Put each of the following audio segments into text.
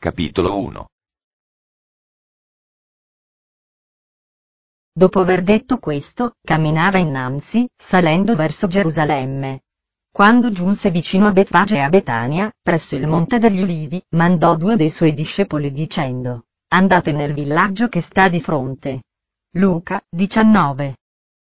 Capitolo 1. Dopo aver detto questo, camminava innanzi, salendo verso Gerusalemme. Quando giunse vicino a Betfage e a Betania, presso il Monte degli Ulivi, mandò 2 dei suoi discepoli dicendo: andate nel villaggio che sta di fronte. Luca 19.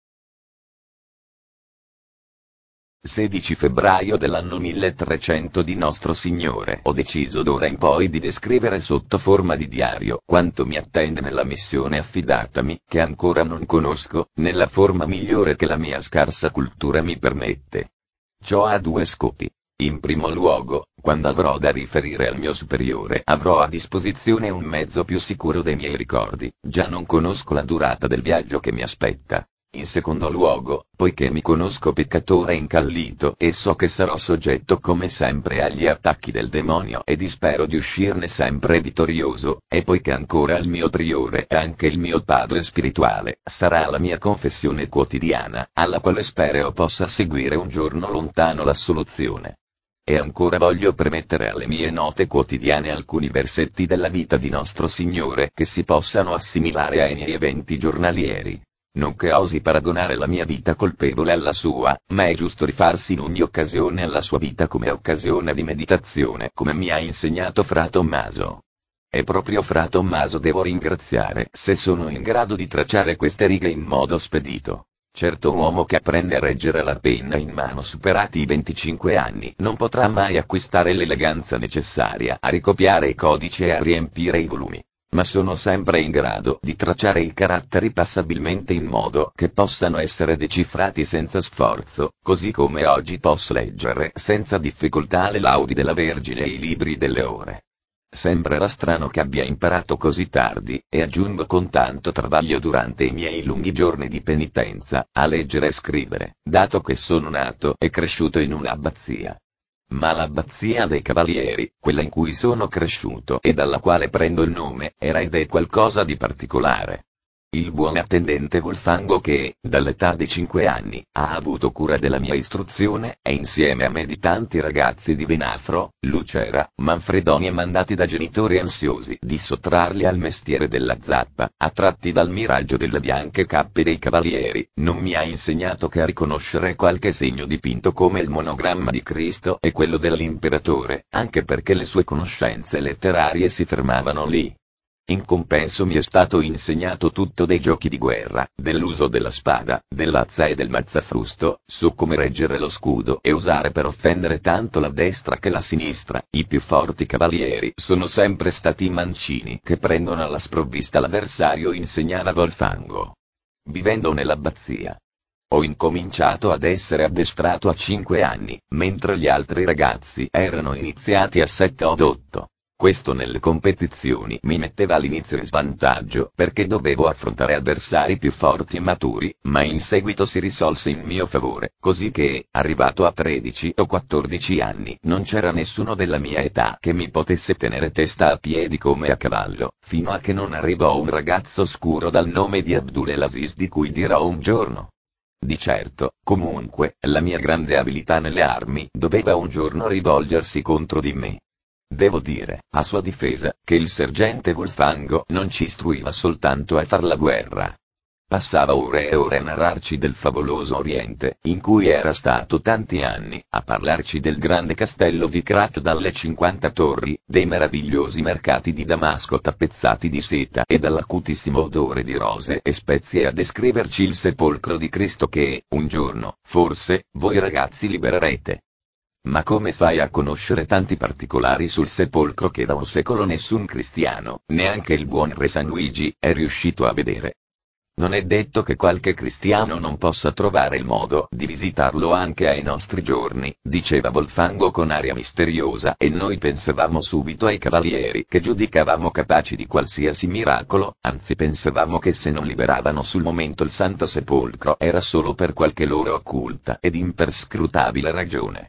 16 febbraio dell'anno 1300 di nostro Signore. Ho deciso d'ora in poi di descrivere sotto forma di diario quanto mi attende nella missione affidatami, che ancora non conosco, nella forma migliore che la mia scarsa cultura mi permette. Ciò ha 2 scopi. In primo luogo, quando avrò da riferire al mio superiore, avrò a disposizione un mezzo più sicuro dei miei ricordi, già non conosco la durata del viaggio che mi aspetta. In secondo luogo, poiché mi conosco peccatore incallito e so che sarò soggetto come sempre agli attacchi del demonio e spero di uscirne sempre vittorioso, e poiché ancora il mio priore e anche il mio padre spirituale sarà la mia confessione quotidiana, alla quale spero possa seguire un giorno lontano la soluzione. E ancora voglio premettere alle mie note quotidiane alcuni versetti della vita di nostro Signore che si possano assimilare ai miei eventi giornalieri. Non che osi paragonare la mia vita colpevole alla sua, ma è giusto rifarsi in ogni occasione alla sua vita come occasione di meditazione, come mi ha insegnato Fra Tommaso. E proprio Fra Tommaso devo ringraziare se sono in grado di tracciare queste righe in modo spedito. Certo uomo che apprende a reggere la penna in mano superati i 25 anni non potrà mai acquistare l'eleganza necessaria a ricopiare i codici e a riempire i volumi. Ma sono sempre in grado di tracciare i caratteri passabilmente in modo che possano essere decifrati senza sforzo, così come oggi posso leggere senza difficoltà le laudi della Vergine e i libri delle ore. Sembrerà strano che abbia imparato così tardi, e aggiungo con tanto travaglio durante i miei lunghi giorni di penitenza, a leggere e scrivere, dato che sono nato e cresciuto in un'abbazia. Ma l'abbazia dei Cavalieri, quella in cui sono cresciuto e dalla quale prendo il nome, era ed è qualcosa di particolare. Il buon attendente Volfango che, dall'età di 5 anni, ha avuto cura della mia istruzione, e insieme a me di tanti ragazzi di Venafro, Lucera, Manfredonia mandati da genitori ansiosi di sottrarli al mestiere della zappa, attratti dal miraggio delle bianche cappe dei Cavalieri, non mi ha insegnato che a riconoscere qualche segno dipinto come il monogramma di Cristo e quello dell'imperatore, anche perché le sue conoscenze letterarie si fermavano lì. In compenso mi è stato insegnato tutto dei giochi di guerra, dell'uso della spada, dell'azza e del mazzafrusto, su come reggere lo scudo e usare per offendere tanto la destra che la sinistra. I più forti cavalieri sono sempre stati i mancini che prendono alla sprovvista l'avversario, insegnava Volfango. Vivendo nell'abbazia, ho incominciato ad essere addestrato a 5 anni, mentre gli altri ragazzi erano iniziati a 7 o 8. Questo nelle competizioni mi metteva all'inizio in svantaggio perché dovevo affrontare avversari più forti e maturi, ma in seguito si risolse in mio favore, così che, arrivato a 13 o 14 anni, non c'era nessuno della mia età che mi potesse tenere testa a piedi come a cavallo, fino a che non arrivò un ragazzo scuro dal nome di Abdulaziz di cui dirò un giorno. Di certo, comunque, la mia grande abilità nelle armi doveva un giorno rivolgersi contro di me. Devo dire, a sua difesa, che il sergente Volfango non ci istruiva soltanto a far la guerra. Passava ore e ore a narrarci del favoloso Oriente, in cui era stato tanti anni, a parlarci del grande castello Vikrat dalle 50 torri, dei meravigliosi mercati di Damasco tappezzati di seta e dall'acutissimo odore di rose e spezie, a descriverci il sepolcro di Cristo che, un giorno, forse, voi ragazzi libererete. Ma come fai a conoscere tanti particolari sul sepolcro che da un secolo nessun cristiano, neanche il buon re San Luigi, è riuscito a vedere? Non è detto che qualche cristiano non possa trovare il modo di visitarlo anche ai nostri giorni, diceva Volfango con aria misteriosa, e noi pensavamo subito ai cavalieri che giudicavamo capaci di qualsiasi miracolo, anzi pensavamo che se non liberavano sul momento il Santo Sepolcro era solo per qualche loro occulta ed imperscrutabile ragione.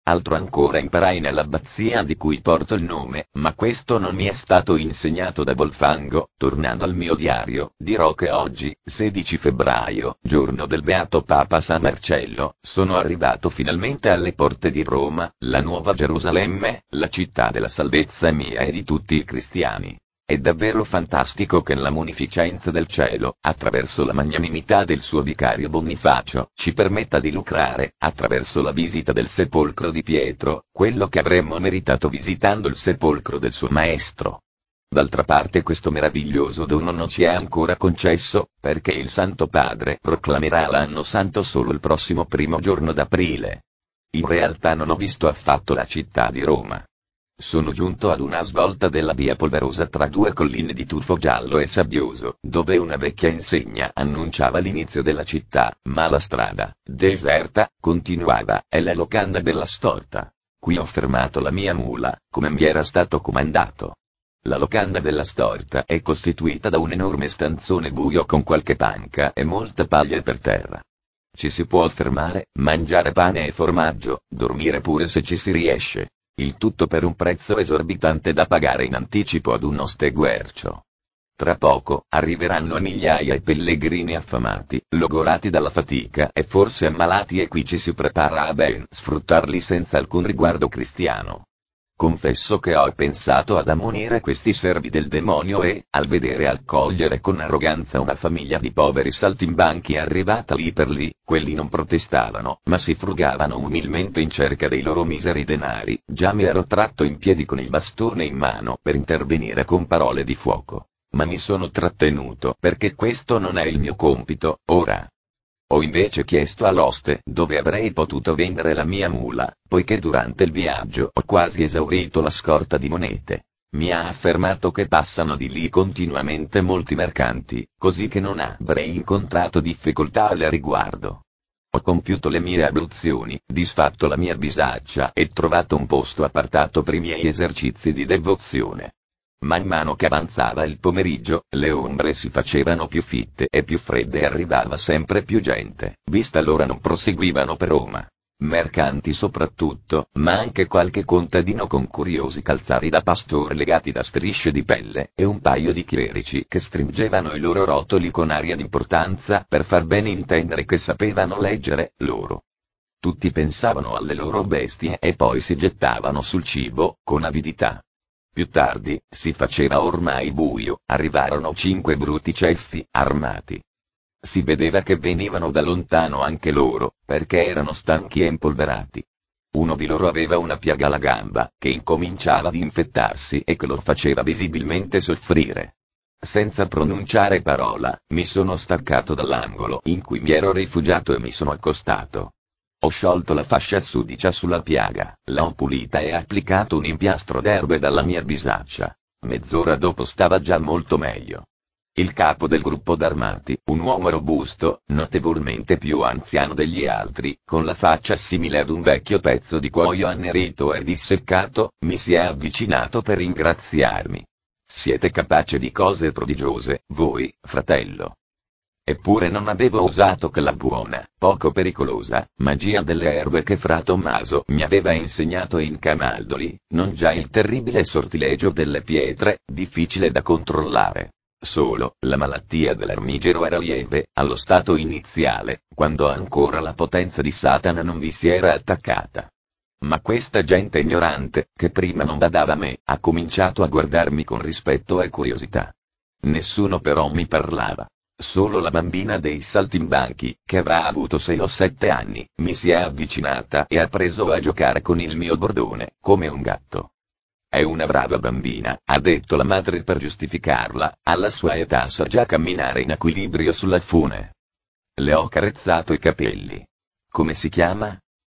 Altro ancora imparai nell'abbazia di cui porto il nome, ma questo non mi è stato insegnato da Volfango. Tornando al mio diario, dirò che oggi, 16 febbraio, giorno del Beato Papa San Marcello, sono arrivato finalmente alle porte di Roma, la nuova Gerusalemme, la città della salvezza mia e di tutti i cristiani. È davvero fantastico che la munificenza del cielo, attraverso la magnanimità del suo vicario Bonifacio, ci permetta di lucrare, attraverso la visita del sepolcro di Pietro, quello che avremmo meritato visitando il sepolcro del suo maestro. D'altra parte questo meraviglioso dono non ci è ancora concesso, perché il Santo Padre proclamerà l'anno santo solo il prossimo primo giorno d'aprile. In realtà non ho visto affatto la città di Roma. Sono giunto ad una svolta della via polverosa tra due colline di tufo giallo e sabbioso, dove una vecchia insegna annunciava l'inizio della città, ma la strada, deserta, continuava, è la locanda della Storta. Qui ho fermato la mia mula, come mi era stato comandato. La locanda della Storta è costituita da un enorme stanzone buio con qualche panca e molta paglia per terra. Ci si può fermare, mangiare pane e formaggio, dormire pure se ci si riesce. Il tutto per un prezzo esorbitante da pagare in anticipo ad un oste guercio. Tra poco, arriveranno a migliaia i pellegrini affamati, logorati dalla fatica e forse ammalati, e qui ci si prepara a ben sfruttarli senza alcun riguardo cristiano. Confesso che ho pensato ad ammonire questi servi del demonio e, al vedere accogliere con arroganza una famiglia di poveri saltimbanchi arrivata lì per lì, quelli non protestavano, ma si frugavano umilmente in cerca dei loro miseri denari, già mi ero tratto in piedi con il bastone in mano per intervenire con parole di fuoco. Ma mi sono trattenuto perché questo non è il mio compito, ora. Ho invece chiesto all'oste dove avrei potuto vendere la mia mula, poiché durante il viaggio ho quasi esaurito la scorta di monete. Mi ha affermato che passano di lì continuamente molti mercanti, così che non avrei incontrato difficoltà al riguardo. Ho compiuto le mie abluzioni, disfatto la mia bisaccia e trovato un posto appartato per i miei esercizi di devozione. Man mano che avanzava il pomeriggio, le ombre si facevano più fitte e più fredde e arrivava sempre più gente, vista l'ora non proseguivano per Roma. Mercanti soprattutto, ma anche qualche contadino con curiosi calzari da pastore legati da strisce di pelle, e un paio di chierici che stringevano i loro rotoli con aria d'importanza per far bene intendere che sapevano leggere, loro. Tutti pensavano alle loro bestie e poi si gettavano sul cibo, con avidità. Più tardi, si faceva ormai buio, arrivarono 5 bruti ceffi, armati. Si vedeva che venivano da lontano anche loro, perché erano stanchi e impolverati. Uno di loro aveva una piaga alla gamba, che incominciava ad infettarsi e che lo faceva visibilmente soffrire. Senza pronunciare parola, mi sono staccato dall'angolo in cui mi ero rifugiato e mi sono accostato. Ho sciolto la fascia sudicia sulla piaga, l'ho pulita e applicato un impiastro d'erbe dalla mia bisaccia. Mezz'ora dopo stava già molto meglio. Il capo del gruppo d'armati, un uomo robusto, notevolmente più anziano degli altri, con la faccia simile ad un vecchio pezzo di cuoio annerito e disseccato, mi si è avvicinato per ringraziarmi. Siete capace di cose prodigiose, voi, fratello. Eppure non avevo usato quella buona, poco pericolosa, magia delle erbe che fra Tommaso mi aveva insegnato in Camaldoli, non già il terribile sortilegio delle pietre, difficile da controllare. Solo, la malattia dell'armigero era lieve, allo stato iniziale, quando ancora la potenza di Satana non vi si era attaccata. Ma questa gente ignorante, che prima non badava a me, ha cominciato a guardarmi con rispetto e curiosità. Nessuno però mi parlava. Solo la bambina dei saltimbanchi, che avrà avuto 6 o 7 anni, mi si è avvicinata e ha preso a giocare con il mio bordone, come un gatto. È una brava bambina, ha detto la madre per giustificarla, alla sua età sa già camminare in equilibrio sulla fune. Le ho carezzato i capelli. Come si chiama?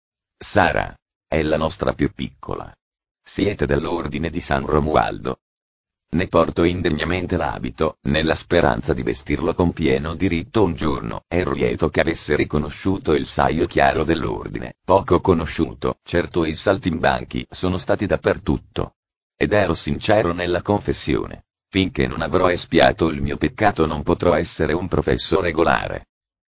Sara. È la nostra più piccola. Siete dell'ordine di San Romualdo? Ne porto indegnamente l'abito, nella speranza di vestirlo con pieno diritto un giorno. Ero lieto che avesse riconosciuto il saio chiaro dell'ordine, poco conosciuto, certo i saltimbanchi sono stati dappertutto. Ed ero sincero nella confessione. Finché non avrò espiato il mio peccato non potrò essere un professo regolare.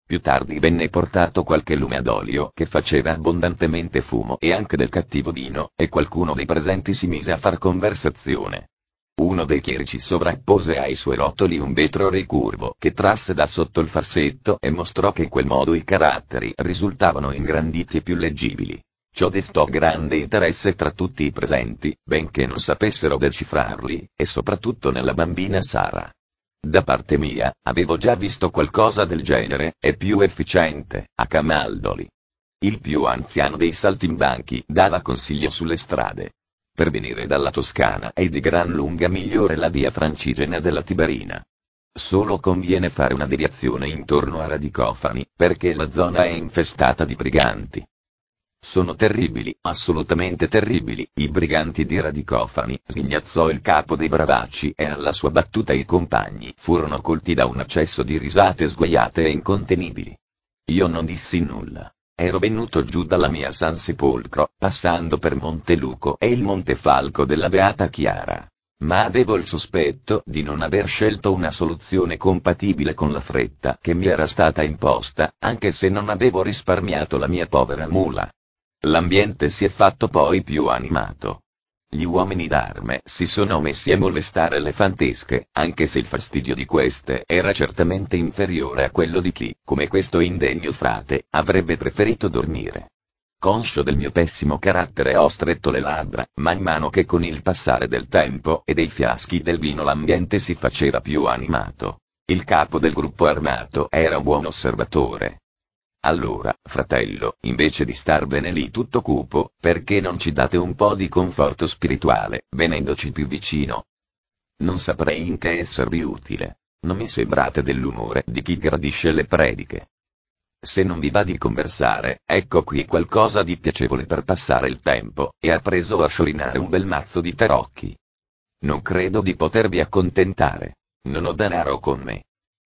Più tardi venne portato qualche lume ad olio che faceva abbondantemente fumo e anche del cattivo vino, e qualcuno dei presenti si mise a far conversazione. Uno dei chierici sovrappose ai suoi rotoli un vetro ricurvo che trasse da sotto il farsetto e mostrò che in quel modo i caratteri risultavano ingranditi e più leggibili. Ciò destò grande interesse tra tutti i presenti, benché non sapessero decifrarli, e soprattutto nella bambina Sara. Da parte mia, avevo già visto qualcosa del genere, e più efficiente, a Camaldoli. Il più anziano dei saltimbanchi dava consiglio sulle strade. Per venire dalla Toscana è di gran lunga migliore la via Francigena della Tiberina. Solo conviene fare una deviazione intorno a Radicofani, perché la zona è infestata di briganti. Sono terribili, assolutamente terribili, i briganti di Radicofani, sghignazzò il capo dei Bravaci, e alla sua battuta i compagni furono colti da un accesso di risate sguaiate e incontenibili. Io non dissi nulla. Ero venuto giù dalla mia San Sepolcro, passando per Monteluco e il Montefalco della Beata Chiara. Ma avevo il sospetto di non aver scelto una soluzione compatibile con la fretta che mi era stata imposta, anche se non avevo risparmiato la mia povera mula. L'ambiente si è fatto poi più animato. Gli uomini d'arme si sono messi a molestare le fantesche, anche se il fastidio di queste era certamente inferiore a quello di chi, come questo indegno frate, avrebbe preferito dormire. Conscio del mio pessimo carattere ho stretto le labbra, man mano che con il passare del tempo e dei fiaschi del vino l'ambiente si faceva più animato. Il capo del gruppo armato era un buon osservatore. Allora, fratello, invece di starvene lì tutto cupo, perché non ci date un po' di conforto spirituale, venendoci più vicino? Non saprei in che esservi utile. Non mi sembrate dell'umore di chi gradisce le prediche. Se non vi va di conversare, ecco qui qualcosa di piacevole per passare il tempo, e ha preso a sciorinare un bel mazzo di tarocchi. Non credo di potervi accontentare. Non ho denaro con me.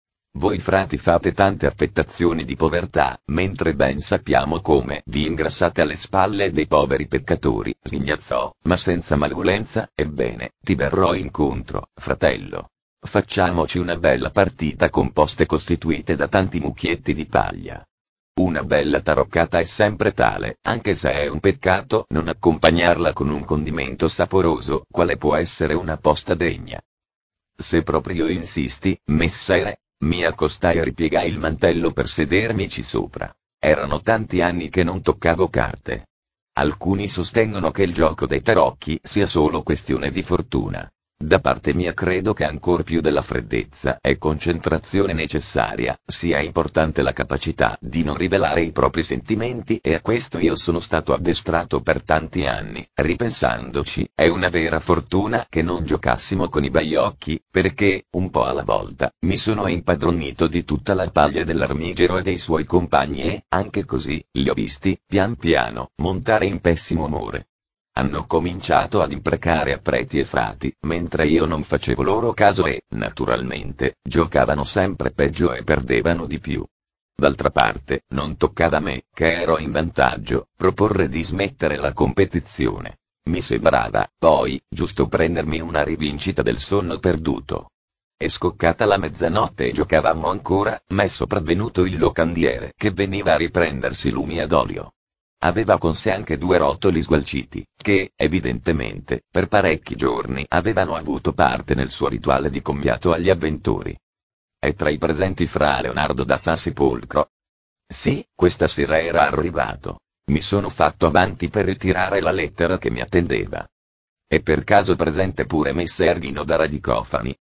Voi frati fate tante affettazioni di povertà, mentre ben sappiamo come vi ingrassate alle spalle dei poveri peccatori, sghignazzò, ma senza malevolenza. Ebbene, ti verrò incontro, fratello. Facciamoci una bella partita con poste costituite da tanti mucchietti di paglia. Una bella taroccata è sempre tale, anche se è un peccato non accompagnarla con un condimento saporoso, quale può essere una posta degna. Se proprio insisti, messere, mi accostai e ripiegai il mantello per sedermici sopra. Erano tanti anni che non toccavo carte. Alcuni sostengono che il gioco dei tarocchi sia solo questione di fortuna. Da parte mia credo che ancor più della freddezza e concentrazione necessaria, sia importante la capacità di non rivelare i propri sentimenti, e a questo io sono stato addestrato per tanti anni. Ripensandoci, è una vera fortuna che non giocassimo con i baiocchi, perché, un po' alla volta, mi sono impadronito di tutta la paglia dell'Armigero e dei suoi compagni e, anche così, li ho visti, pian piano, montare in pessimo umore. Hanno cominciato ad imprecare a preti e frati, mentre io non facevo loro caso e, naturalmente, giocavano sempre peggio e perdevano di più. D'altra parte, non toccava a me, che ero in vantaggio, proporre di smettere la competizione. Mi sembrava, poi, giusto prendermi una rivincita del sonno perduto. È scoccata la mezzanotte e giocavamo ancora, ma è sopravvenuto il locandiere che veniva a riprendersi lumi ad olio. Aveva con sé anche 2 rotoli sgualciti, che, evidentemente, per parecchi giorni avevano avuto parte nel suo rituale di commiato agli avventori. È tra i presenti fra Leonardo da San Sepolcro? Sì, questa sera era arrivato. Mi sono fatto avanti per ritirare la lettera che mi attendeva. È per caso presente pure Messer Ghino da Radicofani?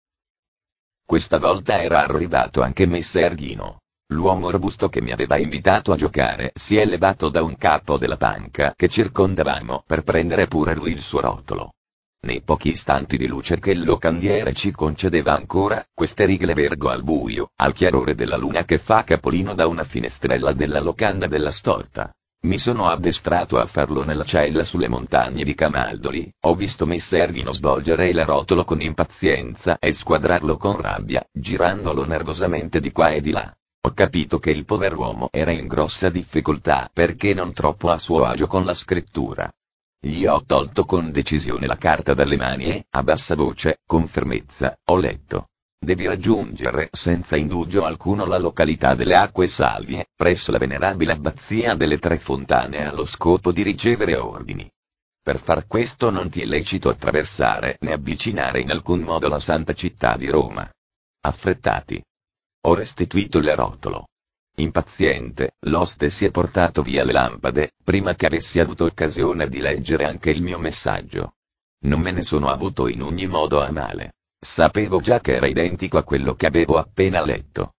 Questa volta era arrivato anche Messer Ghino. L'uomo robusto che mi aveva invitato a giocare si è levato da un capo della panca che circondavamo per prendere pure lui il suo rotolo. Nei pochi istanti di luce che il locandiere ci concedeva ancora, queste righe vergo al buio, al chiarore della luna che fa capolino da una finestrella della locanda della storta. Mi sono addestrato a farlo nella cella sulle montagne di Camaldoli, ho visto Messer Ghino svolgere il rotolo con impazienza e squadrarlo con rabbia, girandolo nervosamente di qua e di là. Ho capito che il pover'uomo era in grossa difficoltà perché non troppo a suo agio con la scrittura. Gli ho tolto con decisione la carta dalle mani e, a bassa voce, con fermezza, ho letto. Devi raggiungere senza indugio alcuno la località delle Acque Salvie, presso la venerabile abbazia delle Tre Fontane allo scopo di ricevere ordini. Per far questo non ti è lecito attraversare né avvicinare in alcun modo la santa città di Roma. Affrettati. Ho restituito il rotolo. Impaziente, l'oste si è portato via le lampade, prima che avessi avuto occasione di leggere anche il mio messaggio. Non me ne sono avuto in ogni modo a male. Sapevo già che era identico a quello che avevo appena letto.